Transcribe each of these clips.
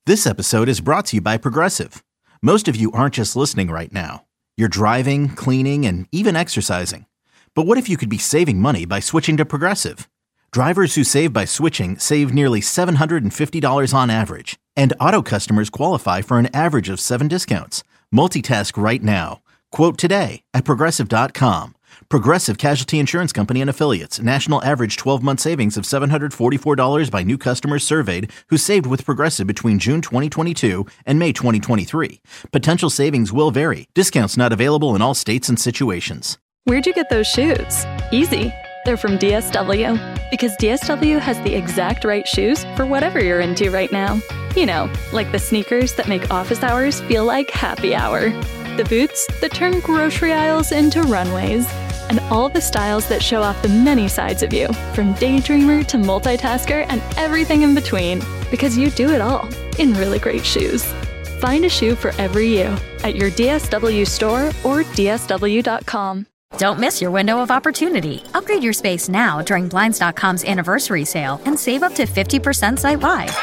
This episode is brought to you by Progressive. Most of you aren't just listening right now. You're driving, cleaning, and even exercising. But what if you could be saving money by switching to Progressive? Drivers who save by switching save nearly $750 on average. And auto customers qualify for an average of 7 discounts. Multitask right now. Quote today at Progressive.com. Progressive Casualty Insurance Company and Affiliates. National average 12-month savings of $744 by new customers surveyed who saved with Progressive between June 2022 and May 2023. Potential savings will vary. Discounts not available in all states and situations. Where'd you get those shoes? Easy. They're from DSW. Because DSW has the exact right shoes for whatever you're into right now. You know, like the sneakers that make office hours feel like happy hour. The boots that turn grocery aisles into runways. And all the styles that show off the many sides of you, from daydreamer to multitasker and everything in between. Because you do it all in really great shoes. Find a shoe for every you at your DSW store or DSW.com. Don't miss your window of opportunity. Upgrade your space now during Blinds.com's anniversary sale and save up to 50% site-wide.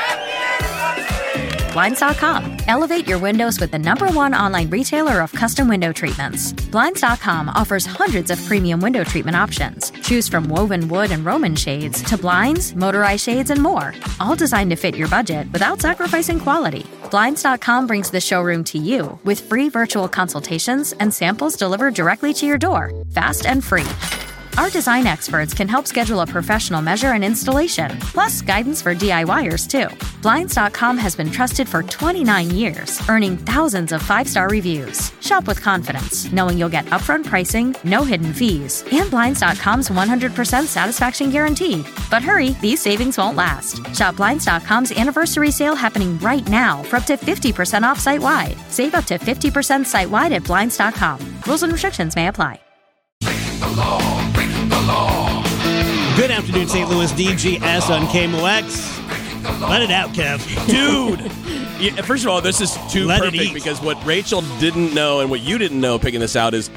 Blinds.com. Elevate your windows with the #1 online retailer of custom window treatments. Blinds.com offers hundreds of premium window treatment options. Choose from woven wood and Roman shades to blinds, motorized shades, and more. All designed to fit your budget without sacrificing quality. Blinds.com brings the showroom to you with free virtual consultations and samples delivered directly to your door, fast and free. Our design experts can help schedule a professional measure and installation, plus guidance for DIYers, too. Blinds.com has been trusted for 29 years, earning thousands of 5-star reviews. Shop with confidence, knowing you'll get upfront pricing, no hidden fees, and Blinds.com's 100% satisfaction guarantee. But hurry, these savings won't last. Shop Blinds.com's anniversary sale happening right now for up to 50% off site-wide. Save up to 50% site-wide at Blinds.com. Rules and restrictions may apply. Good afternoon, St. Louis. DGS on KMOX. Let it out, Kev. Dude! Yeah, first of all, this is too perfect because what Rachel didn't know and what you didn't know picking this out is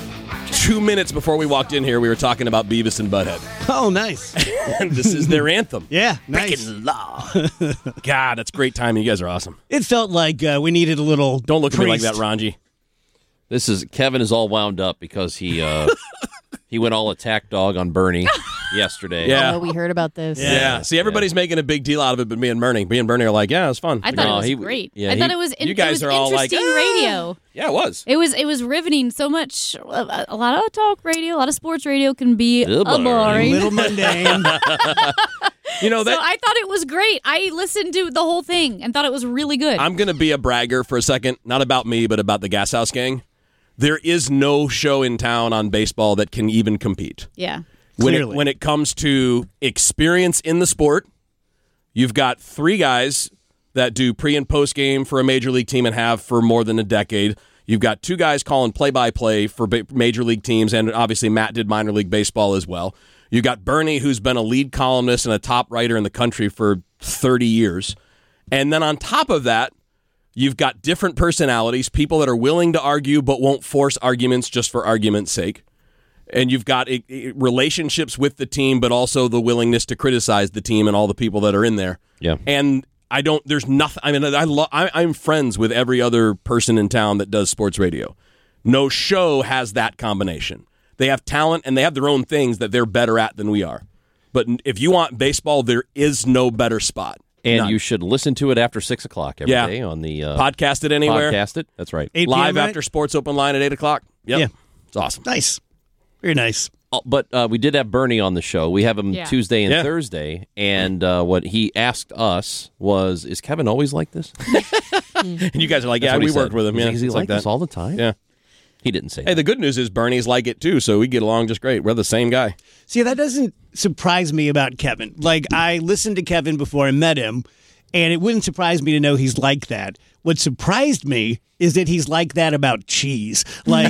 2 minutes before we walked in here, we were talking about Beavis and Butthead. Oh, nice. And this is their anthem. Yeah, nice. Breaking law. God, that's great timing. You guys are awesome. It felt like we needed a little Don't look at me like priest. that, Ranji. Kevin is all wound up because he went all attack dog on Bernie yesterday. Yeah. Oh, we heard about this. Yeah. See, everybody's making a big deal out of it, but me and Bernie are like, yeah, it was fun. I thought it was great. yeah, I thought it was you guys it was are all like, interesting radio. Yeah, it was. It was riveting so much. A lot of talk radio, a lot of sports radio can be a boring. A little mundane. You know, So I thought it was great. I listened to the whole thing and thought it was really good. I'm going to be a bragger for a second, not about me, but about the Gas House Gang. There is no show in town on baseball that can even compete. Yeah. When it comes to experience in the sport, you've got 3 guys that do pre- and post-game for a major league team and have for more than a decade. You've got 2 guys calling play-by-play for major league teams, and obviously Matt did minor league baseball as well. You got Bernie, who's been a lead columnist and a top writer in the country for 30 years. And then on top of that, you've got different personalities, people that are willing to argue but won't force arguments just for argument's sake. And you've got relationships with the team, but also the willingness to criticize the team and all the people that are in there. Yeah. And there's nothing, I'm friends with every other person in town that does sports radio. No show has that combination. They have talent and they have their own things that they're better at than we are. But if you want baseball, there is no better spot. And None. you should listen to it after 6 o'clock every day on the podcast it anywhere. Podcast it. That's right. 8 Live p.m., after Sports Open Line at 8 o'clock. Yep. Yeah. It's awesome. Nice. Very nice. But we did have Bernie on the show. We have him Tuesday and Yeah. Thursday. And what he asked us was, is Kevin always like this? And you guys are like, That's yeah, what he we said. worked with him. Yeah, Is he it's like that this all the time? Yeah. He didn't say Hey, that. the good news is Bernie's like it too, so we get along just great. We're the same guy. See, that doesn't surprise me about Kevin. Like, I listened to Kevin before I met him, and it wouldn't surprise me to know he's like that. What surprised me is that he's like that about cheese. Like,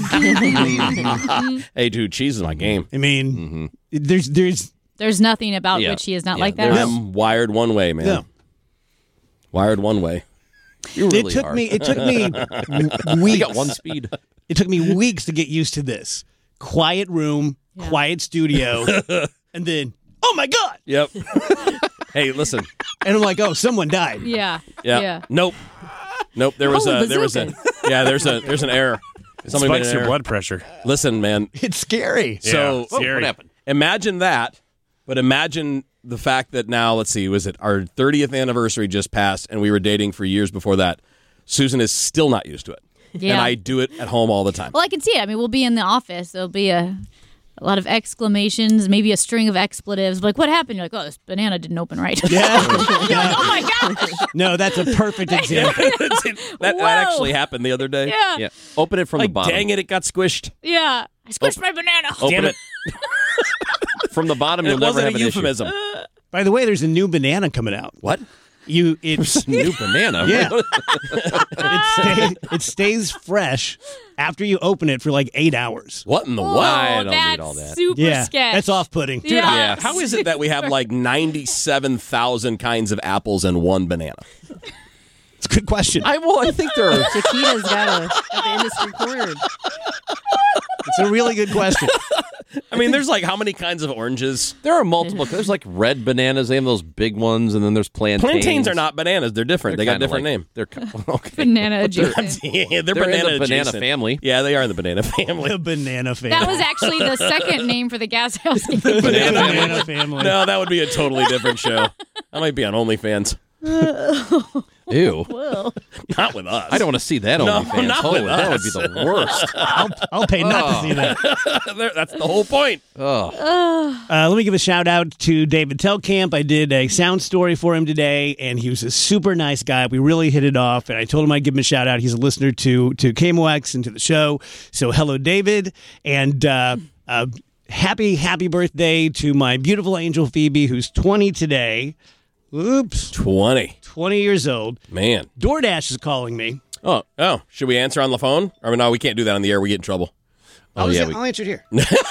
Hey, dude, cheese is my game. I mean, there's nothing about which he is not like that. I'm wired one way, man. Yeah. Wired one way. You really it took are. me You weeks. got one speed. It took me weeks to get used to this. Quiet room, quiet studio, and then, oh my God! Yep. Hey, listen, And I'm like, oh, someone died. Yeah. Yeah. Nope. There was Holy there's an error. Somebody made Spikes an your error. blood pressure. Listen, man. It's scary. So Yeah, scary. What happened? imagine that, but imagine the fact that now, let's see, was it our 30th anniversary just passed, and we were dating for years before that. Susan is still not used to it. Yeah. And I do it at home all the time. Well, I can see it. I mean, we'll be in the office. There'll be a lot of exclamations, maybe a string of expletives. Like, what happened? You're like, oh, this banana didn't open right. Yeah. You're like, oh my gosh. No, that's a perfect example. that actually happened the other day. Yeah. Yeah. Open it from the Like, bottom. dang it got squished. Yeah. I squished my banana. Open it. From the bottom, And you'll it never wasn't have a an issue. euphemism. By the way, there's a new banana coming out. What? It's New banana. Yeah. it stays fresh after you open it for like 8 hours. What in the Oh, what? I don't that's need all that. super Yeah, sketch. that's off-putting. Yeah. How is it that we have like 97,000 kinds of apples and one banana? It's a good question. I think there are. Chiquita's got the industry cornered. It's a really good question. I mean, there's like how many kinds of oranges? There are multiple. There's like red bananas. They have those big ones, and then there's plantains. Plantains are not bananas. They're different. They got a kinda different like- name. They're okay. Banana adjacent. Yeah, they're They're in banana the banana adjacent. family. Yeah, they are in the banana family. The banana family. That was actually the second name for the gas house. banana family. No, that would be a totally different show. I might be on OnlyFans. Ew. Not with us. I don't want to see that No, OnlyFans. not Holy, with that would us. be the worst. I'll pay not to see that. That's the whole point. Let me give a shout out to David Telkamp. I did a sound story for him today, and he was a super nice guy. We really hit it off, and I told him I'd give him a shout out. He's a listener to KMOX and to the show. So hello, David, and happy birthday to my beautiful angel Phoebe, who's 20 today. Oops, 20. 20 years old. Man. DoorDash is calling me. Oh, should we answer on the phone? Or no, we can't do that on the air. We get in trouble. Oh, yeah. I'll answer it here.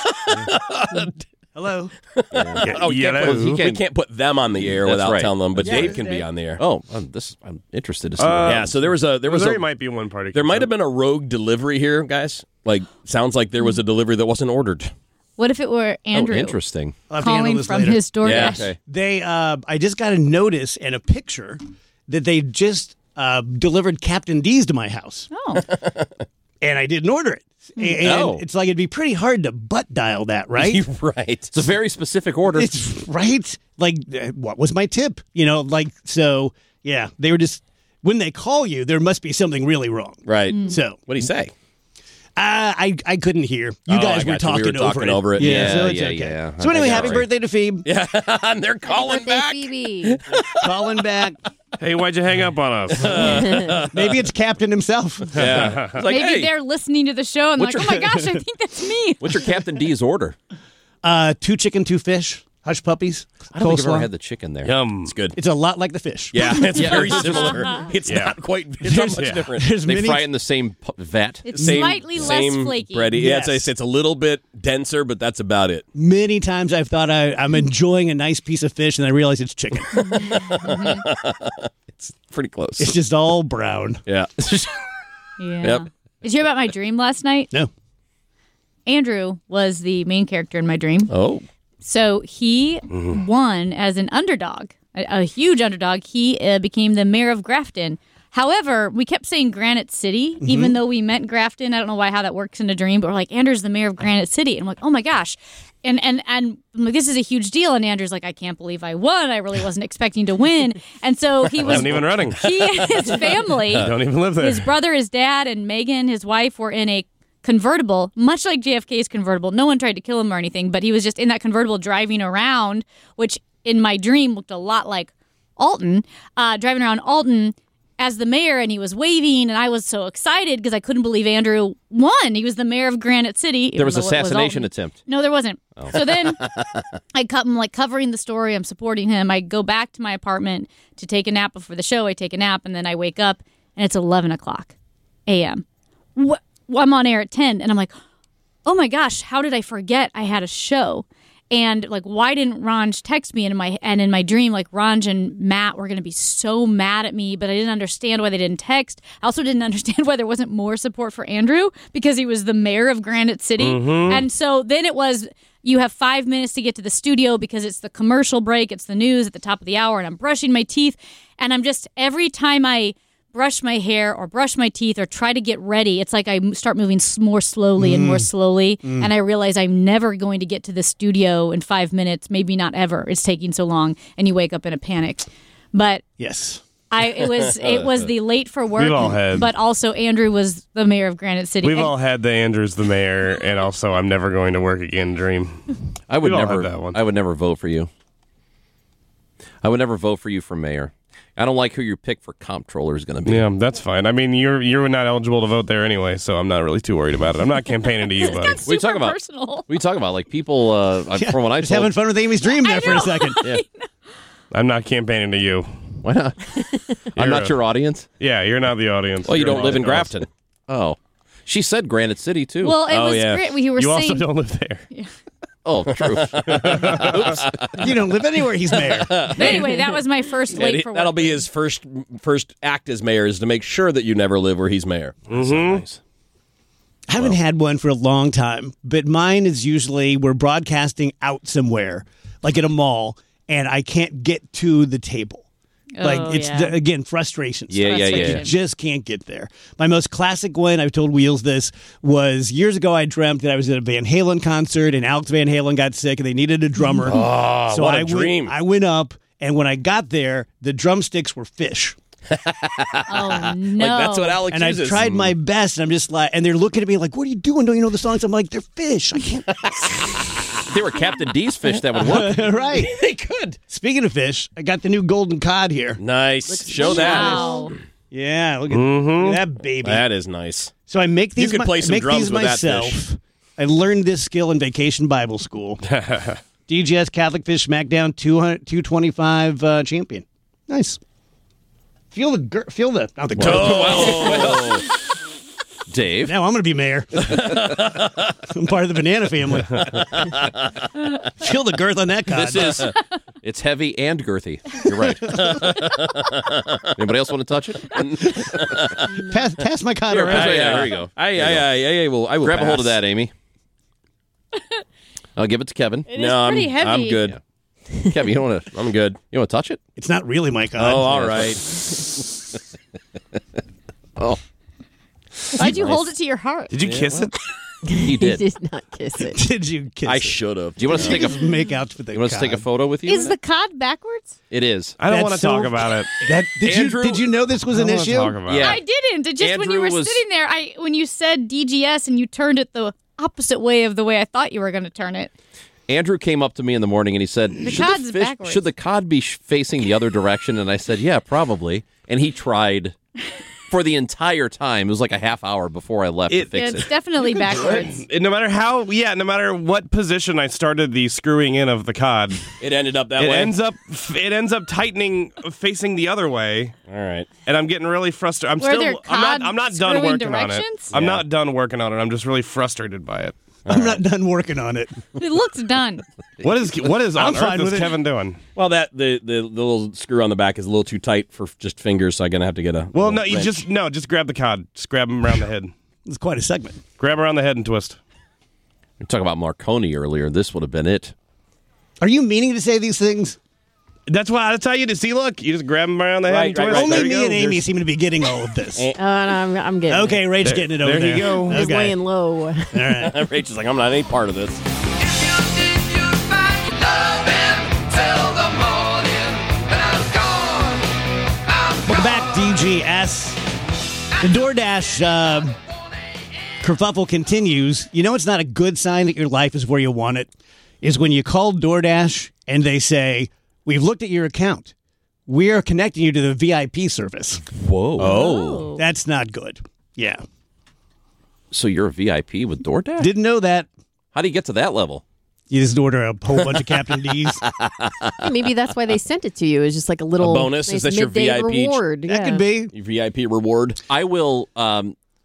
Hello. Oh, we can't put them on the air That's without right. telling them, but Yeah, Dave can be on the air. I'm interested to see. Yeah, so there might be one party. There might have been a rogue delivery here, guys. Like, sounds like there was a delivery that wasn't ordered. What if it were Andrew interesting. I'll have to handle calling this from later. his DoorDash? Yeah, okay. They, I just got a notice and a picture that they just delivered Captain D's to my house, Oh, and I didn't order it. And it's like it'd be pretty hard to butt dial that, right? Right. It's a very specific order. It's right. Like, what was my tip? You know, like so. Yeah, they were just when they call you, there must be something really wrong. Right. So What do you say? I couldn't hear. You Oh, guys I were got you. We talking, were talking over it. Yeah, so Yeah, it's yeah, okay. yeah. So anyway, I happy got it. birthday to Phoebe. Yeah, and they're calling Birthday, back. Phoebe. Calling back. Hey, why'd you hang up on us? Maybe it's Captain himself. Yeah. It's like, maybe hey, they're listening to the show and What's like, oh my gosh, I think that's me. What's your Captain D's order? 2 chicken, 2 fish, hush puppies. I don't think I've coleslaw. ever had the chicken there. Yum. it's good. It's a lot like the fish. Yeah, it's very similar. It's Yeah. not quite. It's not much different. There's They many. fry it in the same vat. It's slightly less flaky. bready. Yes. Yeah, it's a little bit denser, but that's about it. Many times I've thought I'm enjoying a nice piece of fish, and I realize it's chicken. It's pretty close. It's just all brown. Yeah. Yeah. Yep. Did you hear about my dream last night? No. Andrew was the main character in my dream. Oh. So he won as an underdog, a huge underdog. He became the mayor of Grafton. However, we kept saying Granite City, even though we meant Grafton. I don't know how that works in a dream, but we're like, Andrew's the mayor of Granite City. And I'm like, oh my gosh. And I'm like, this is a huge deal. And Andrew's like, I can't believe I won. I really wasn't expecting to win. And so he I was, wasn't even running. he and his family, Don't even live there. his brother, his dad, and Megan, his wife, were in a convertible, much like JFK's convertible. No one tried to kill him or anything, but he was just in that convertible driving around, which in my dream looked a lot like Alton, driving around Alton as the mayor, and he was waving, and I was so excited because I couldn't believe Andrew won. He was the mayor of Granite City. There was even though it assassination Alton. attempt. No, there wasn't. So then I'm like covering the story. I'm supporting him. I go back to my apartment to take a nap before the show. I take a nap, and then I wake up, and it's 11 o'clock a.m. I'm on air at 10, and I'm like, oh my gosh, how did I forget I had a show? And like, why didn't Ranj text me? And in my dream, like Ranj and Matt were going to be so mad at me, but I didn't understand why they didn't text. I also didn't understand why there wasn't more support for Andrew because he was the mayor of Granite City. And so then it was, you have 5 minutes to get to the studio because it's the commercial break, it's the news at the top of the hour, and I'm brushing my teeth. And I'm just, every time I brush my hair or brush my teeth or try to get ready, it's like I start moving more slowly and more slowly, and I realize I'm never going to get to the studio in 5 minutes, maybe not ever. It's taking so long, and you wake up in a panic. But Yes. it was the late for work, We've all had. but also Andrew was the mayor of Granite City. We've all had the Andrew's the mayor, and also I'm never going to work again dream. I would We've all never. had that one. I would never vote for you. I would never vote for you for mayor. I don't like who your pick for comptroller is going to be. Yeah, that's fine. I mean, you're not eligible to vote there anyway, so I'm not really too worried about it. I'm not campaigning to you, buddy. It's What are you talking super about? personal. What are you talking about? Like people, from what I Just told, having fun with Amy's dream there for a know. second. Yeah. I'm not campaigning to you. Why not? I'm not your audience. Yeah, you're not the audience. Well, you You're don't live in something else. Grafton. Oh, she said Granite City too. Well, it was yeah. great. You were You saying also don't live there. oh, true. You don't live anywhere, he's mayor. Anyway, that was my first late for work. That'll be his first act as mayor, is to make sure that you never live where he's mayor. Nice. I haven't had one for a long time, but mine is usually we're broadcasting out somewhere, like at a mall, and I can't get to the table. Like, it's, again, frustration. Yeah. You just can't get there. My most classic one, I've told Wheels this, was years ago I dreamt that I was at a Van Halen concert, and Alex Van Halen got sick, and they needed a drummer. Oh, what a dream. I went up, and when I got there, the drumsticks were fish. Oh, no. Like, that's what Alex And uses. I've tried my best, and I'm just like, and they're looking at me like, what are you doing? Don't you know the songs? I'm like, they're fish. I can't. They were Captain D's fish that would work. Right. They could. Speaking of fish, I got the new golden cod here. Nice. Show that. Wow. Yeah, look at that baby. That is nice. So I make these. You could play some make drums these with that myself. fish. I learned this skill in Vacation Bible School. DGS Catholic Fish Smackdown 225 champion. Nice. Feel the not the girth. Oh, Dave. Now I'm going to be mayor. I'm part of the banana family. Feel the girth on that cod. It's heavy and girthy. You're right. Anybody else want to touch it? Pass my cod Here, around. pass it. Yeah, there you go. I will Grab a hold pass. of that, Amy. I'll give it to Kevin. It is pretty heavy. I'm good. Kevin, you don't want to. I'm good. You want to touch it? It's not really my cod. Oh, all right. Oh, Why'd you hold it to your heart? Did you kiss it? he He did. did not kiss it. Did you kiss I it? should have. Do you want us to take a? Make out with the You want us to take a cod. photo with you? Is the cod backwards? It is. I don't That's want to so- talk about it. That, Andrew- did you know this was I an don't wanna issue? talk about Yeah. it. I didn't. It just when you Andrew were was- sitting there, when you said DGS and you turned it the opposite way of the way I thought you were going to turn it. Andrew came up to me in the morning and he said, cod's backwards. should the cod be facing the other direction? And I said, yeah, probably. And he tried for the entire time. It was like a half hour before I left to It- fix It's it. definitely backwards. No matter no matter what position I started the screwing in of the cod, It ended up that it way. ends up tightening facing the other way, All right. and I'm getting really frustrated. Were there cod I'm not done screwing working on it. directions? I'm Yeah. not done working on it. I'm just really frustrated by it. I'm not done working on it. It looks done. What is I'm on fine earth with is it. Kevin doing? Well, the little screw on the back is a little too tight for just fingers, so I'm gonna have to get a. Well, little no, you wrench. just grab the cod. Just grab him around the head. It's quite a segment. Grab around the head and twist. We talked about Marconi earlier. This would have been it. Are you meaning to say these things? That's how you just see. Look, you just grab him around the head Right, and right, twist. right. Only There you me go. and Amy There's- seem to be getting all of this. No, I'm getting Okay, Rach getting it over there. there you go. it. He's Okay. laying low. All right. Rach is like, I'm not any part of this. Welcome back, DGS. The DoorDash kerfuffle continues. You know it's not a good sign that your life is where you want it? Is when you call DoorDash and they say, we've looked at your account. We are connecting you to the VIP service. Whoa. Oh. That's not good. Yeah. So you're a VIP with DoorDash? Didn't know that. How do you get to that level? You just order a whole bunch of Captain D's. Maybe that's why they sent it to you. It's just like a little A bonus? nice Is that your midday VIP? reward. That could be. Your VIP reward. I will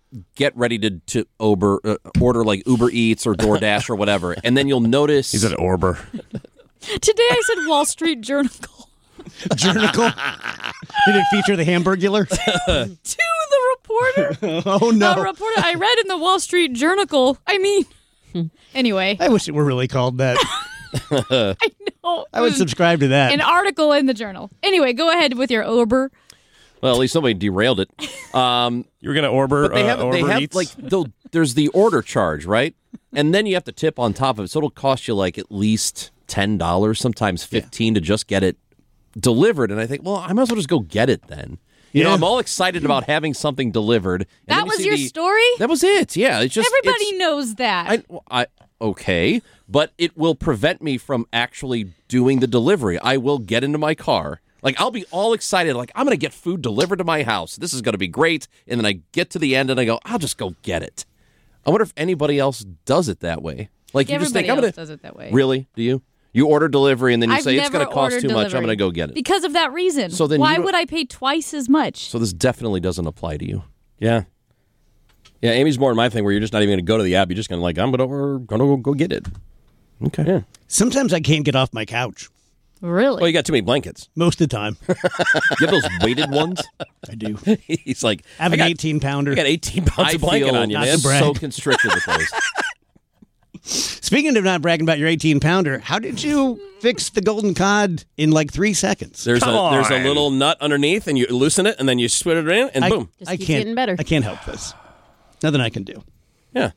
get ready to order like Uber Eats or DoorDash or whatever, and then you'll notice. He's an Orber. Today I said Wall Street Journal. Jernicle? Did it feature the Hamburgular? To the reporter. Oh, no. A reporter I read in the Wall Street Journal. Anyway. I wish it were really called that. I know. I would subscribe to that. An article in the Journal. Anyway, go ahead with your Uber. Well, at least somebody derailed it. You were going to Orber, But they have Eats? like there's the order charge, right? And then you have to tip on top of it, so it'll cost you like at least $10, sometimes $15 to just get it delivered. And I think, well, I might as well just go get it then. You know, I'm all excited about having something delivered. And That was your story? That was it. Yeah, it's just Everybody knows that. Okay, but it will prevent me from actually doing the delivery. I will get into my car. Like, I'll be all excited. Like, I'm going to get food delivered to my house. This is going to be great. And then I get to the end and I go, I'll just go get it. I wonder if anybody else does it that way. Like, you just think, Everybody else does it that way. Really? Do you? You order delivery and then you I've say it's going never to cost ordered too much. I'm delivery. going to go get it. Because of that reason. So then why you don't- would I pay twice as much? So this definitely doesn't apply to you. Yeah. Yeah, Amy's more in my thing where you're just not even going to go to the app. You're just going to like, I'm going to go get it. Okay. Yeah. Sometimes I can't get off my couch. Really? Well, you got too many blankets. Most of the time. You have those weighted ones? I do. He's like, I have an 18-pounder. I got 18 pounds I of blanket feel on you, not man. to brag. so constricted with those. Speaking of not bragging about your 18-pounder, how did you fix the golden cod in like 3 seconds? There's Come a on. little nut underneath, and you loosen it, and then you split it in, and boom. Just keeps getting better. I can't help this. Nothing I can do. Yeah.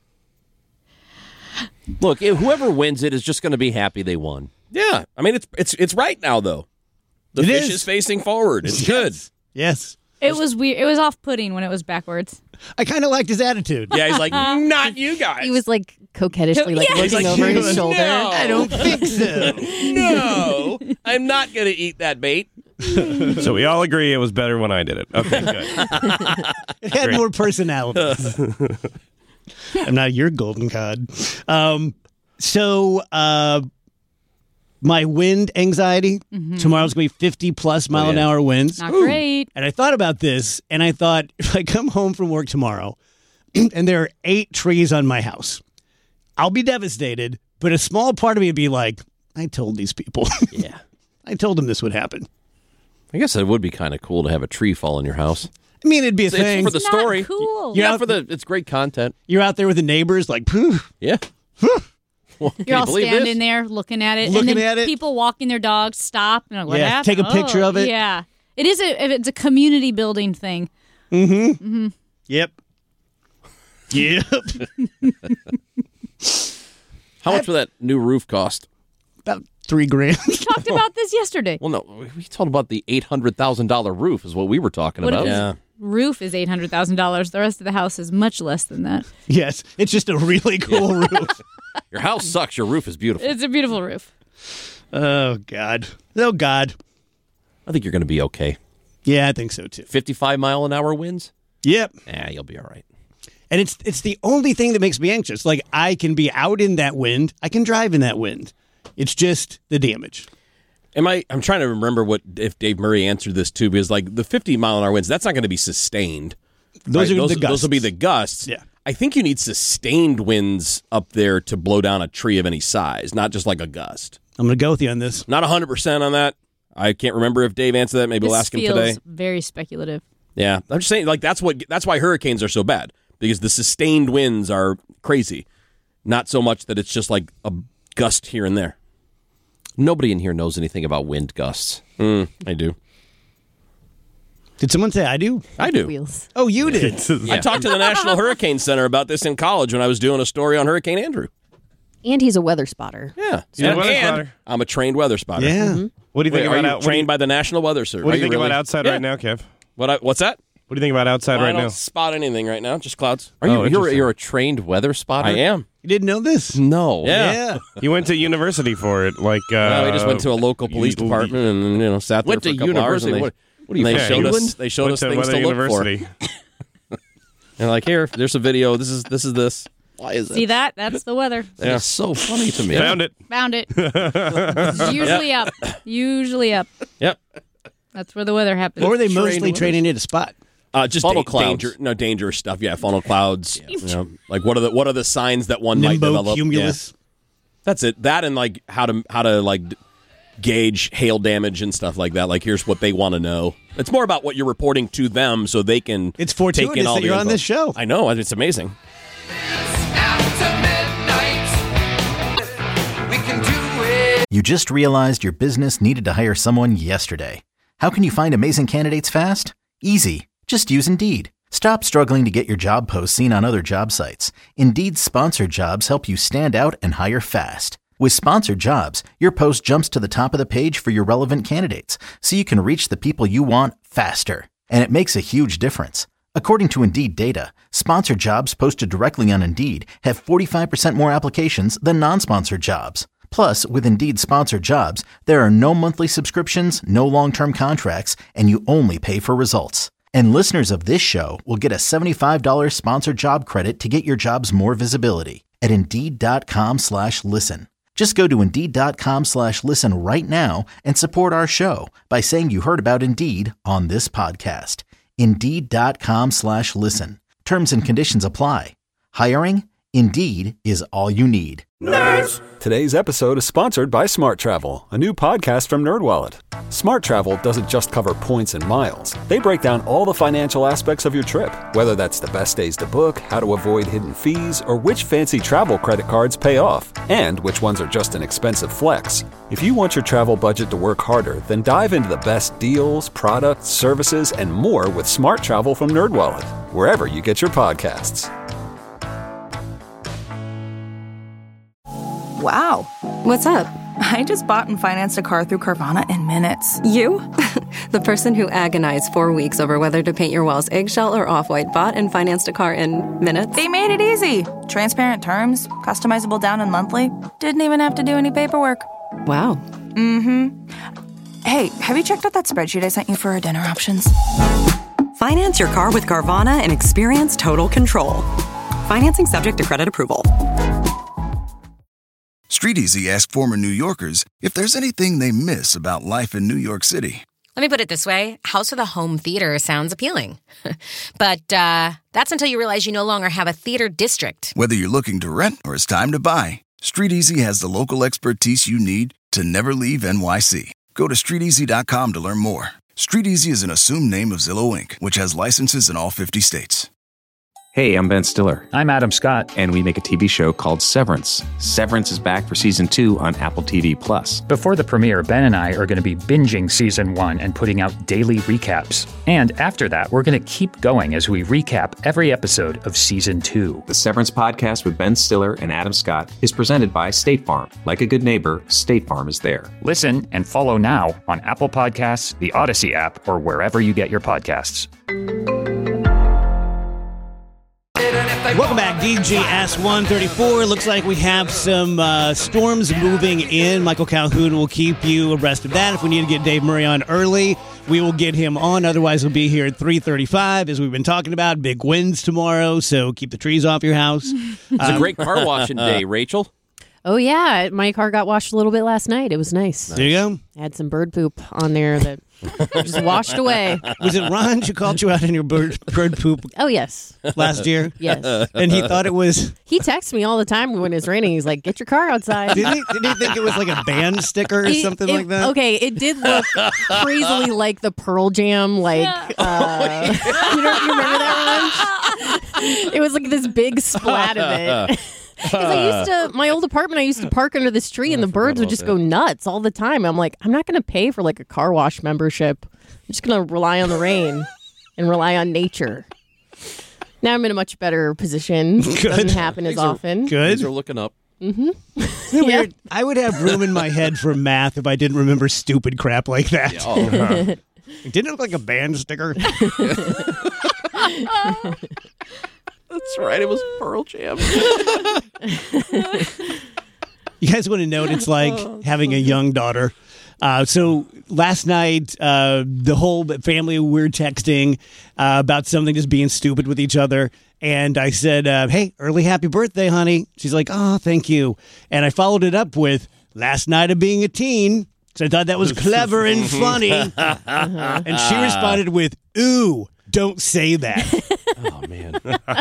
Look, whoever wins it is just going to be happy they won. Yeah. I mean, it's right now, though. The It fish is. is facing forward. It's good. Yes. It was weird. It was off-putting when it was backwards. I kind of liked his attitude. Yeah, he's like, not you guys. He was like coquettishly like Yeah. looking He's like, over his shoulder. No. I don't think so. No, I'm not going to eat that bait. So we all agree it was better when I did it. Okay, good. It had more personality. I'm not your golden cod. My wind anxiety, tomorrow's going to be 50-plus mile-an-hour winds. Not great. And I thought about this, and I thought, if I come home from work tomorrow and there are 8 trees on my house, I'll be devastated, but a small part of me would be like, I told these people. Yeah. I told them this would happen. I guess it would be kind of cool to have a tree fall in your house. I mean, it'd be a It's thing. for the It's not story. cool. You're Yeah, out- it's great content. You're out there with the neighbors, like, phew. Yeah. Well, can You're you all believe standing this? there looking at it. Looking and then at it. people walking their dogs stop. And what Yeah, happened? take a picture of it. Yeah. It's a community building thing. Yep. Yep. How much would that new roof cost? About $3,000. We talked about this yesterday. Well, no, we talked about the $800,000 roof is what we were talking What if about. his Yeah. roof is $800,000? The rest of the house is much less than that. Yes, it's just a really cool roof. Your house sucks. Your roof is beautiful. It's a beautiful roof. Oh, God. Oh, God. I think you're going to be okay. Yeah, I think so, too. 55-mile-an-hour winds? Yep. You'll be all right. And it's the only thing that makes me anxious. Like, I can be out in that wind. I can drive in that wind. It's just the damage. I'm trying to remember if Dave Murray answered this too, because like the 50-mile-an-hour winds, that's not going to be sustained. Those right? are the gusts. Those will be the gusts. Yeah. I think you need sustained winds up there to blow down a tree of any size, not just like a gust. I'm going to go with you on this. Not 100% on that. I can't remember if Dave answered that. Maybe we'll This ask him feels today. very speculative. Yeah, I'm just saying, like that's why hurricanes are so bad, because the sustained winds are crazy. Not so much that it's just like a gust here and there. Nobody in here knows anything about wind gusts. I do. Did someone say I do? I do. Wheels. Oh, you did. I talked to the National Hurricane Center about this in college when I was doing a story on Hurricane Andrew. And he's a weather spotter. Yeah, He's a weather and spotter. I'm a trained weather spotter. Yeah. What do you think Are about you out? trained by the National Weather Service? What do you think really? about outside Yeah. right now, Kev? What's that? What do you think about outside I right don't now? spot anything right now. Just clouds. Are you? Oh, interesting. You're a trained weather spotter? I am. You didn't know this? No. Yeah. He went to university for it. Like, Well, we just went to a local police department and sat there Went for to a couple hours. university. And What are you? they from showed England? us. They showed went us to things Weather to look University. for. And like, here, there's a video. This is this. Why is See that? That's the weather. That is so funny to me. Found it. Found it. It's usually up. Usually up. Yep. That's where the weather happens. Or were they Trained mostly weathers. training you to spot? Just Funnel clouds. dangerous stuff. Yeah, funnel clouds. Like what are the signs that one might develop? Cumulus. Yeah. That's it. That and like how to like gauge hail damage and stuff like that. Like here's what they want to know. It's more about what you're reporting to them so they can. It's fortuitous take in all that the you're on info. this show. I know. It's amazing. You just realized your business needed to hire someone yesterday. How can you find amazing candidates fast? Easy. Just use Indeed. Stop struggling to get your job posts seen on other job sites. Indeed's sponsored jobs help you stand out and hire fast. With sponsored jobs, your post jumps to the top of the page for your relevant candidates, so you can reach the people you want faster. And it makes a huge difference. According to Indeed data, sponsored jobs posted directly on Indeed have 45% more applications than non-sponsored jobs. Plus, with Indeed sponsored jobs, there are no monthly subscriptions, no long-term contracts, and you only pay for results. And listeners of this show will get a $75 sponsored job credit to get your jobs more visibility at Indeed.com/listen. Just go to Indeed.com/listen right now and support our show by saying you heard about Indeed on this podcast. Indeed.com/listen. Terms and conditions apply. Hiring? Indeed is all you need. Today's episode is sponsored by Smart Travel, a new podcast from NerdWallet. Smart Travel doesn't just cover points and miles. They break down all the financial aspects of your trip, whether that's the best days to book, how to avoid hidden fees, or which fancy travel credit cards pay off, and which ones are just an expensive flex. If you want your travel budget to work harder, then dive into the best deals, products, services, and more with Smart Travel from NerdWallet, wherever you get your podcasts. Wow. What's up? I just bought and financed a car through Carvana in minutes. You? The person who agonized 4 weeks over whether to paint your walls eggshell or off-white bought and financed a car in minutes? They made it easy. Transparent terms, customizable down and monthly. Didn't even have to do any paperwork. Wow. Mm-hmm. Hey, have you checked out that spreadsheet I sent you for our dinner options? Finance your car with Carvana and experience total control. Financing subject to credit approval. StreetEasy asked former New Yorkers if there's anything they miss about life in New York City. Let me put it this way. House with a home theater sounds appealing. But that's until you realize you no longer have a theater district. Whether you're looking to rent or it's time to buy, StreetEasy has the local expertise you need to never leave NYC. Go to StreetEasy.com to learn more. StreetEasy is an assumed name of Zillow Inc., which has licenses in all 50 states. Hey, I'm Ben Stiller. I'm Adam Scott. And we make a TV show called Severance. Severance is back for Season 2 on Apple TV+. Before the premiere, Ben and I are going to be binging Season 1 and putting out daily recaps. And after that, we're going to keep going as we recap every episode of Season 2. The Severance podcast with Ben Stiller and Adam Scott is presented by State Farm. Like a good neighbor, State Farm is there. Listen and follow now on Apple Podcasts, the Odyssey app, or wherever you get your podcasts. Welcome back, DGS 134. Looks like we have some storms moving in. Michael Calhoun will keep you abreast of that. If we need to get Dave Murray on early, we will get him on. Otherwise, we'll be here at 3:35, as we've been talking about. Big winds tomorrow, so keep the trees off your house. It's a great car washing day, Rachel. Oh, yeah. My car got washed a little bit last night. It was nice. There you go. I had some bird poop on there that just washed away. Was it Ron who called you out in your bird poop? Oh, yes. Last year? Yes. And he thought it was... He texts me all the time when it's raining. He's like, get your car outside. Did he think it was like a band sticker or something like that? Okay, it did look crazily like the Pearl Jam, like... Yeah. You remember that one? It was like this big splat of it. Because my old apartment, I used to park under this tree and the birds would just go nuts all the time. I'm like, I'm not going to pay for like a car wash membership. I'm just going to rely on the rain and rely on nature. Now I'm in a much better position. It doesn't happen as often. Good. Things are looking up. Mm-hmm. Yeah. I would have room in my head for math if I didn't remember stupid crap like that. Yeah. Oh. It didn't look like a band sticker. That's right. It was Pearl Jam. You guys want to know what it's like having a young daughter? So last night, the whole family, we were texting about something, just being stupid with each other. And I said, hey, early happy birthday, honey. She's like, oh, thank you. And I followed it up with last night of being a teen. So I thought that was clever and funny. And she responded with, ooh, don't say that. Oh man.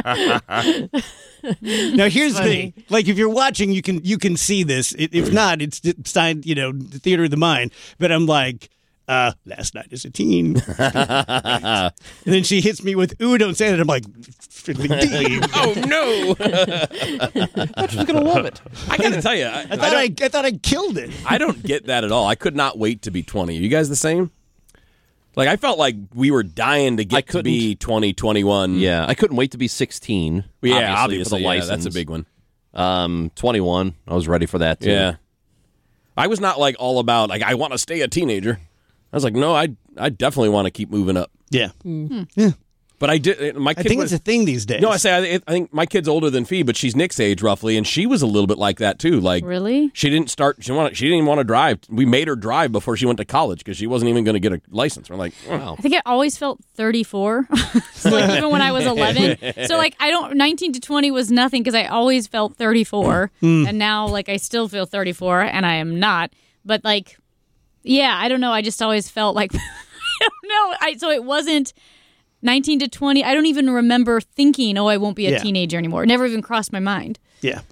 Now here's the thing. Like if you're watching, you can see this. If not, it's signed, the theater of the mind. But I'm like, last night as a teen. And then she hits me with, ooh, don't say that. I'm like, oh no. She's gonna love it. I gotta tell you, I thought I killed it. I don't get that at all. I could not wait to be 20. Are you guys the same? Like, I felt like we were dying to get to be 20, 21. Yeah, I couldn't wait to be 16. Yeah, obviously for the license. That's a big one. 21. I was ready for that, too. Yeah. I was not, like, all about, like, I want to stay a teenager. I was like, no, I definitely want to keep moving up. Yeah. Mm-hmm. Yeah. But I did. I think it's a thing these days. No, I think my kid's older than Fee, but she's Nick's age roughly, and she was a little bit like that too. Like, really, she didn't start. She didn't even want to drive. We made her drive before she went to college because she wasn't even going to get a license. We're like, wow. I think I always felt 34. So like even when I was 11. So like 19 to 20 was nothing because I always felt 34, and now like I still feel 34, and I am not. But like, yeah, I don't know. I just always felt like I don't know. So it wasn't 19 to 20, I don't even remember thinking, I won't be a teenager anymore. It never even crossed my mind. Yeah.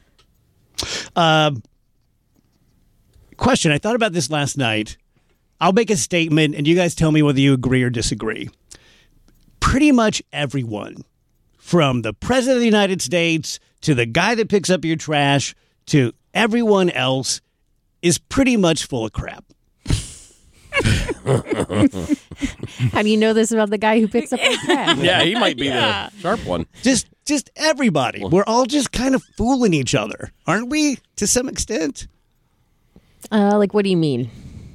Question. I thought about this last night. I'll make a statement, and you guys tell me whether you agree or disagree. Pretty much everyone, from the President of the United States to the guy that picks up your trash to everyone else, is pretty much full of crap. How do you know this about the guy who picks up the trash? Yeah, he might be the sharp one. Just everybody. We're all just kind of fooling each other, aren't we? To some extent. Like, what do you mean?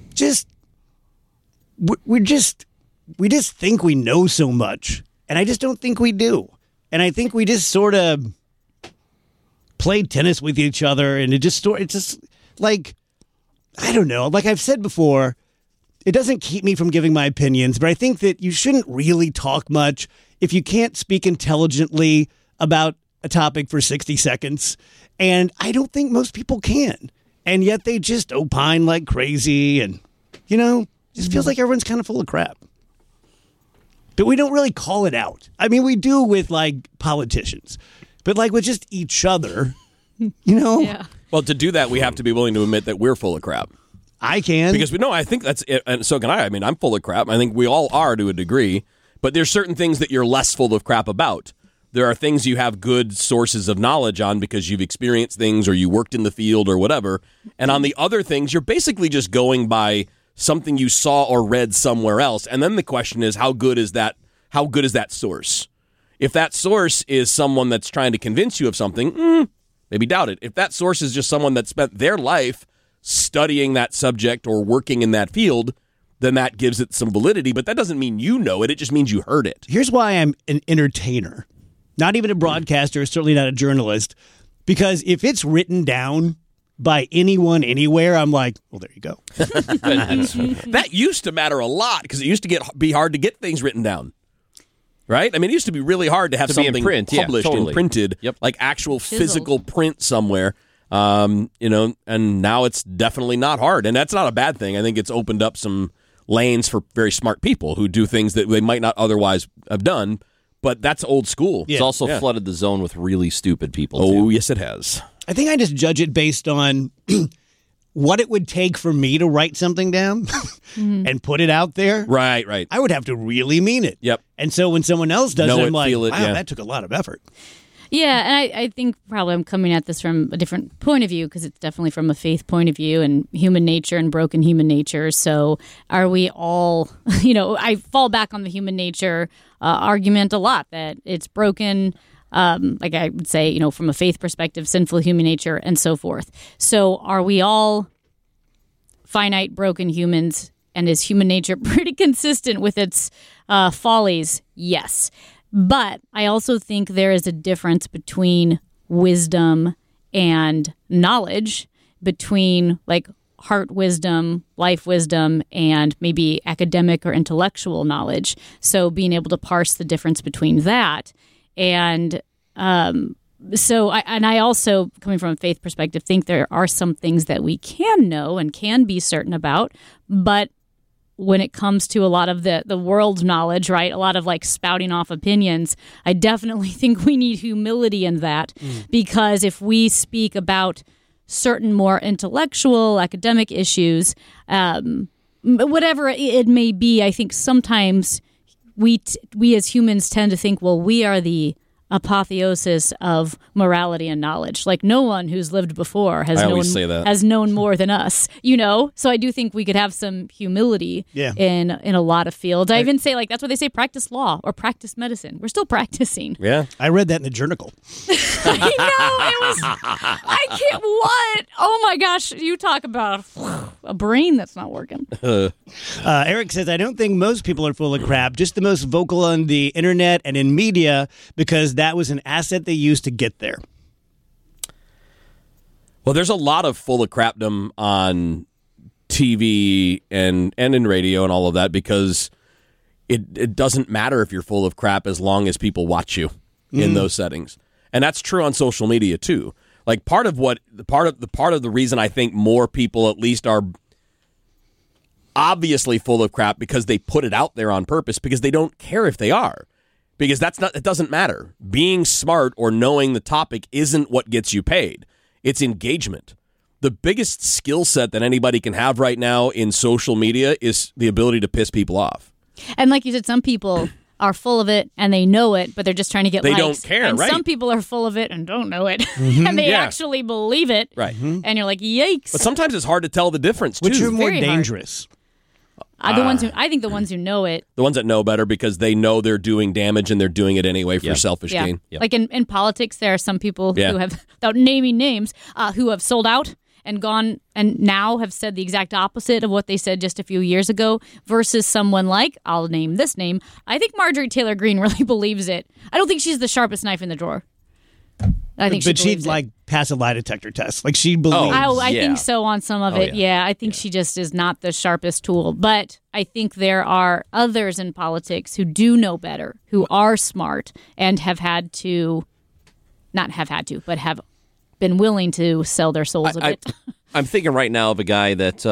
We just think we know so much, and I just don't think we do. And I think we just sort of play tennis with each other, and it's just like, I don't know. Like I've said before, it doesn't keep me from giving my opinions, but I think that you shouldn't really talk much if you can't speak intelligently about a topic for 60 seconds. And I don't think most people can. And yet they just opine like crazy and, just feels like everyone's kind of full of crap. But we don't really call it out. I mean, we do with like politicians, but like with just each other, Yeah. Well, to do that, we have to be willing to admit that we're full of crap. I can. Because I think that's it, and so can I. I mean, I'm full of crap. I think we all are to a degree, but there's certain things that you're less full of crap about. There are things you have good sources of knowledge on because you've experienced things or you worked in the field or whatever. And on the other things, you're basically just going by something you saw or read somewhere else. And then the question is, how good is that source? If that source is someone that's trying to convince you of something, maybe doubt it. If that source is just someone that spent their life studying that subject or working in that field, then that gives it some validity. But that doesn't mean you know it. It just means you heard it. Here's why I'm an entertainer, not even a broadcaster, certainly not a journalist. Because if it's written down by anyone, anywhere, I'm like, well, there you go. That used to matter a lot because it used to be hard to get things written down. Right? I mean, it used to be really hard to have something published and printed, like actual physical print somewhere. And now it's definitely not hard. And that's not a bad thing. I think it's opened up some lanes for very smart people who do things that they might not otherwise have done. But that's old school. It's also flooded the zone with really stupid people, too. Oh, yes, it has. I think I just judge it based on what it would take for me to write something down and put it out there. Right. I would have to really mean it. Yep. And so when someone else does it, I'm like, wow, yeah. that took a lot of effort. Yeah, and I think probably I'm coming at this from a different point of view because it's definitely from a faith point of view and human nature and broken human nature. So are we all, I fall back on the human nature argument a lot, that it's broken, like I would say, from a faith perspective, sinful human nature and so forth. So are we all finite, broken humans, and is human nature pretty consistent with its follies? Yes. But I also think there is a difference between wisdom and knowledge, between like heart wisdom, life wisdom, and maybe academic or intellectual knowledge. So being able to parse the difference between that. And I also, coming from a faith perspective, think there are some things that we can know and can be certain about, but when it comes to a lot of the world knowledge, right? A lot of like spouting off opinions. I definitely think we need humility in that because if we speak about certain more intellectual, academic issues, whatever it may be, I think sometimes we as humans tend to think, well, we are the apotheosis of morality and knowledge. Like no one who's lived before has known more than us, So I do think we could have some humility in a lot of fields. I even say that's what they say, practice law or practice medicine. We're still practicing. Yeah. I read that in the Journal. I can't, what? Oh my gosh, you talk about a brain that's not working. Eric says, I don't think most people are full of crap, just the most vocal on the internet and in media because that was an asset they used to get there. Well, there's a lot of full of crapdom on TV and in radio and all of that because it doesn't matter if you're full of crap as long as people watch you in those settings. And that's true on social media too. Like part of the reason I think more people at least are obviously full of crap because they put it out there on purpose because they don't care if they are. Because it doesn't matter. Being smart or knowing the topic isn't what gets you paid. It's engagement. The biggest skill set that anybody can have right now in social media is the ability to piss people off. And like you said, some people are full of it and they know it, but they're just trying to get likes. They don't care, and right? some people are full of it and don't know it, and they actually believe it. Right. And you're like, yikes. But sometimes it's hard to tell the difference, too. Which are more Very dangerous? I think the ones who know it. The ones that know better because they know they're doing damage and they're doing it anyway for selfish gain. Yep. Like in politics, there are some people who have, without naming names, who have sold out and gone and now have said the exact opposite of what they said just a few years ago versus someone like, I'll name this name, I think Marjorie Taylor Greene really believes it. I don't think she's the sharpest knife in the drawer. I think she'd pass a lie detector test. Like she believes. I think so on some of it. Yeah, I think she just is not the sharpest tool. But I think there are others in politics who do know better, who are smart, and have had to, not have had to, but have been willing to sell their souls a bit. I'm thinking right now of a guy that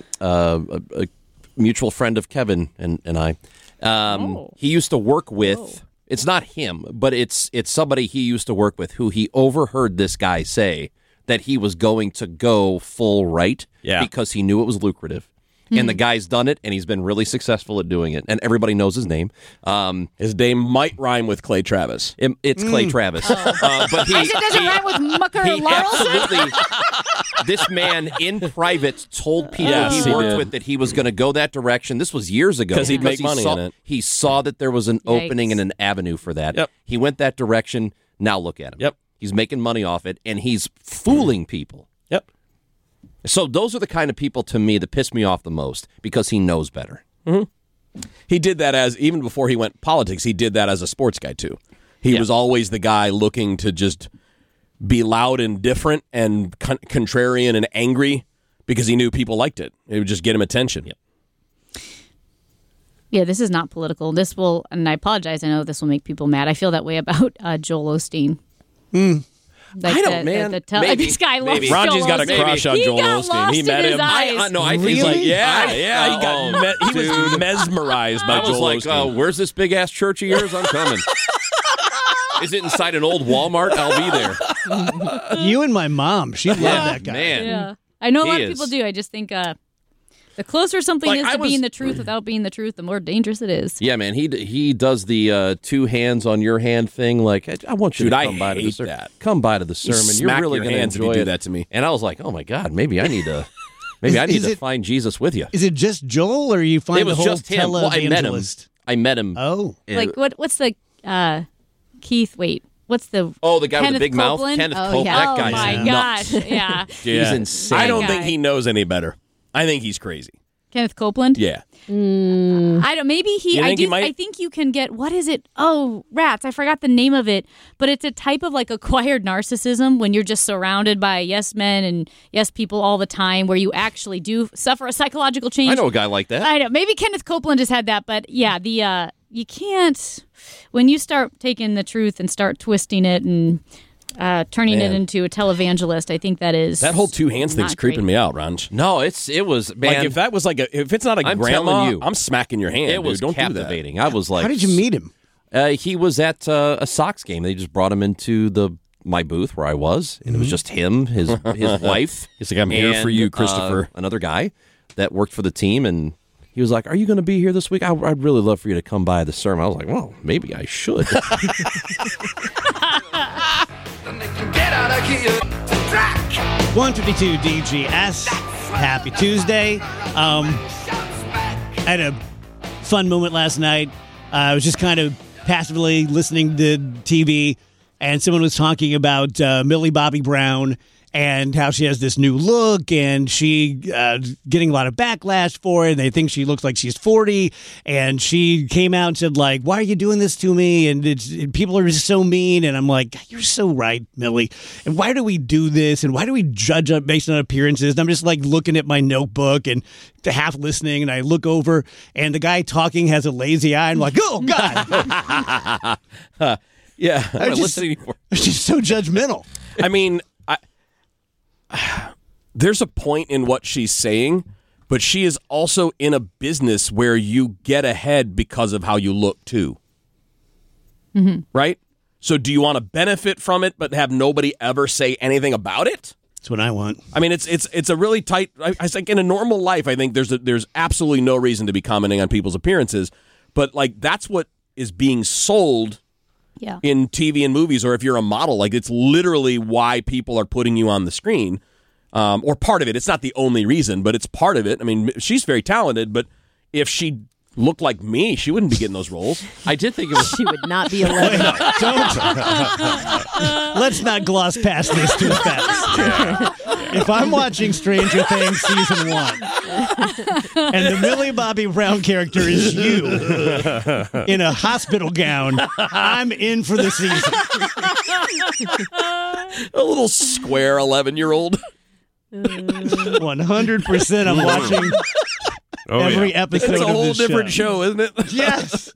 a mutual friend of Kevin and I. He used to work with. It's not him, but it's somebody he used to work with who he overheard this guy say that he was going to go full right because he knew it was lucrative. And the guy's done it, and he's been really successful at doing it. And everybody knows his name. His name might rhyme with Clay Travis. It's Clay Travis. But it doesn't rhyme with Mucker absolutely. This man in private told people he worked with that he was going to go that direction. This was years ago. Because he'd make money in it. He saw that there was an opening and an avenue for that. Yep. He went that direction. Now look at him. Yep. He's making money off it, and he's fooling people. Yep. So those are the kind of people, to me, that piss me off the most because he knows better. Mm-hmm. He did that even before he went politics, he did that as a sports guy, too. He was always the guy looking to just be loud and different and contrarian and angry because he knew people liked it. It would just get him attention. Yep. Yeah, this is not political. This will, and I apologize, I know this will make people mad. I feel that way about Joel Osteen. I don't, man. Maybe. This guy loves Joel Ranji's got a crush on Joel Osteen. He met him. He's like, he was mesmerized by Joel Osteen. I was like, where's this big ass church of yours? I'm coming. Is it inside an old Walmart? I'll be there. You and my mom. She loved that guy. Man. Yeah. I know a lot of people do. I just think the closer something is to being the truth without being the truth, the more dangerous it is. Yeah, man. He does the two hands on your hand thing. Like, I want you to come by to the sermon. Come by to the sermon. You're really going to enjoy it. Do that to me. And I was like, oh my God, maybe I need to. Maybe I need to find Jesus with you. Is it just Joel, or you find the whole just him. Well, televangelist? I met him. Oh, like what's the Keith? Wait. What's the the guy Kenneth with the big Copeland? mouth? Kenneth Copeland. Yeah. That guy's nuts. Yeah. He's insane. I don't think he knows any better. I think he's crazy. Kenneth Copeland? Yeah. I don't. Maybe he. I think you can get. What is it? Oh, rats! I forgot the name of it. But it's a type of like acquired narcissism when you're just surrounded by yes men and yes people all the time, where you actually do suffer a psychological change. I know a guy like that. I know. Maybe Kenneth Copeland has had that, but yeah, you can't when you start taking the truth and start twisting it and turning Man. it into a televangelist. I think that is That whole two hands thing's not creeping great. me out, Ranj. No, it was, man. Like if that was if it's not a I'm grandma, telling you, I'm smacking your hand. It was dude. Don't captivating. do that. I was like, How did you meet him? He was at a Sox game. They just brought him into my booth where I was, and it was just him, his wife. He's like, I'm here for you, Christopher. Another guy that worked for the team, and he was like, "Are you going to be here this week? I'd really love for you to come by the sermon." I was like, "Well, maybe I should." 152 DGS. Happy Tuesday. I had a fun moment last night. I was just kind of passively listening to TV, and someone was talking about Millie Bobby Brown and how she has this new look, and she getting a lot of backlash for it. And they think she looks like she's 40, and she came out and said, like, "Why are you doing this to me?" And people are just so mean. And I'm like, "You're so right, Millie. And why do we do this? And why do we judge up based on appearances?" And I'm just like looking at my notebook and half listening, and I look over, and the guy talking has a lazy eye. I'm like, "Oh God!" Yeah, I'm just so judgmental. I mean, there's a point in what she's saying, but she is also in a business where you get ahead because of how you look too. Mm-hmm. Right? So do you want to benefit from it but have nobody ever say anything about it? That's what I want. I mean, it's a really tight. I think in a normal life, I think there's absolutely no reason to be commenting on people's appearances, but like that's what is being sold in TV and movies, or if you're a model, like it's literally why people are putting you on the screen, or part of it. It's not the only reason, but it's part of it. I mean, she's very talented, but if she looked like me, she wouldn't be getting those roles. I did think it was. She would not be 11. Let's not gloss past this too fast. If I'm watching Stranger Things season 1, and the Millie Bobby Brown character is you in a hospital gown, I'm in for the season. A little square 11-year-old. 100% I'm watching every episode It's a of whole this different show, isn't it? Yes.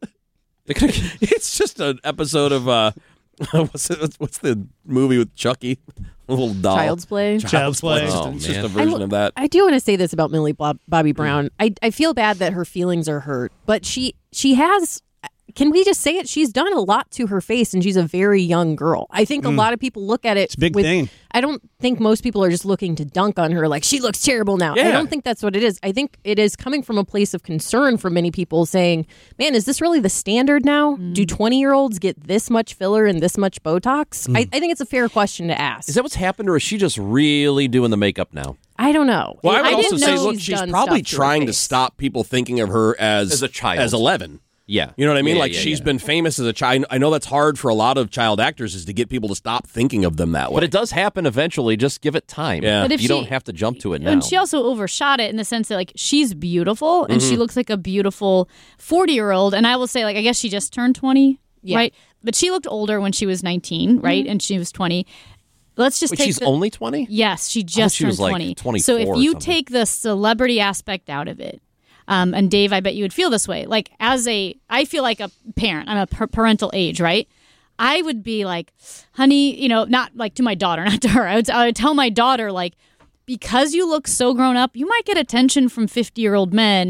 It's just an episode of what's the movie with Chucky? A little doll. Child's Play. Child's Play. It's just a version of that. I do want to say this about Millie Bobby Brown. I feel bad that her feelings are hurt, but she has. Can we just say it? She's done a lot to her face, and she's a very young girl. I think a lot of people look at it. It's a big thing. I don't think most people are just looking to dunk on her like she looks terrible now. Yeah. I don't think that's what it is. I think it is coming from a place of concern for many people saying, man, is this really the standard now? Do 20-year-olds get this much filler and this much Botox? I think it's a fair question to ask. Is that what's happened, or is she just really doing the makeup now? I don't know. Well, I would also didn't say, know look, she's done probably stuff to her trying to face. stop people thinking of her as a child, as 11. Yeah. You know what I mean? Yeah, like yeah, she's yeah. been famous as a child. I know that's hard for a lot of child actors is to get people to stop thinking of them that way. But it does happen eventually. Just give it time. Yeah. But if you she- don't have to jump to it now. And she also overshot it in the sense that, like, she's beautiful and she looks like a beautiful 40-year-old. And I will say, like, I guess she just turned 20, right? But she looked older when she was 19, right? And she was 20. Let's just Wait, take she's only 20? Yes, she thought just she turned was, like, 20. 24 so if or you something. take the celebrity aspect out of it, and Dave, I bet you would feel this way. Like, I feel like a parent. I'm a parental age, right? I would be like, honey, not like to my daughter, not to her. I would tell my daughter, like, because you look so grown up, you might get attention from 50-year-old men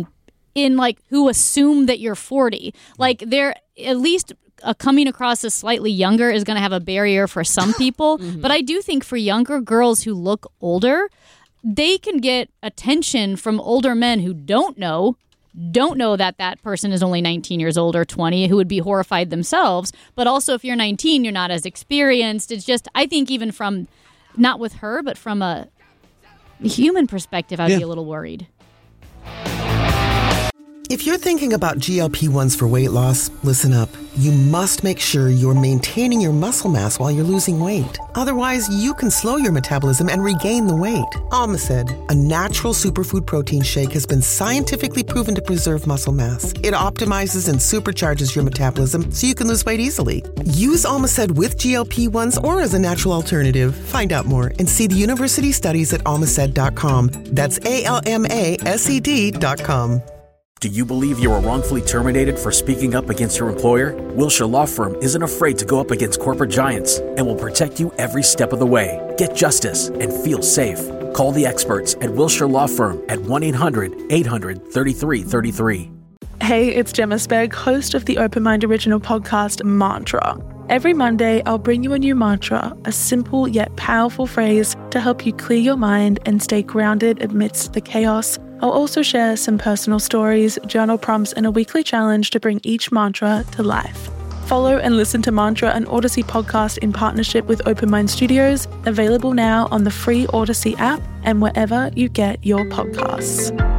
who assume that you're 40. Like, they're at least coming across as slightly younger is going to have a barrier for some people. But I do think for younger girls who look older, they can get attention from older men who don't know that person is only 19 years old or 20, who would be horrified themselves. But also, if you're 19, you're not as experienced. It's just, I think even from, not with her, but from a human perspective, I'd be a little worried. If you're thinking about GLP-1s for weight loss, listen up. You must make sure you're maintaining your muscle mass while you're losing weight. Otherwise, you can slow your metabolism and regain the weight. Almacid, a natural superfood protein shake, has been scientifically proven to preserve muscle mass. It optimizes and supercharges your metabolism so you can lose weight easily. Use Almacid with GLP-1s or as a natural alternative. Find out more and see the university studies at almacid.com. That's ALMASED.com. Do you believe you were wrongfully terminated for speaking up against your employer? Wilshire Law Firm isn't afraid to go up against corporate giants and will protect you every step of the way. Get justice and feel safe. Call the experts at Wilshire Law Firm at 1-800-800-3333. Hey, it's Gemma Spegg, host of the Open Mind original podcast, Mantra. Every Monday, I'll bring you a new mantra, a simple yet powerful phrase to help you clear your mind and stay grounded amidst the chaos. I'll also share some personal stories, journal prompts, and a weekly challenge to bring each mantra to life. Follow and listen to Mantra, an Odyssey podcast in partnership with Open Mind Studios, available now on the free Odyssey app and wherever you get your podcasts.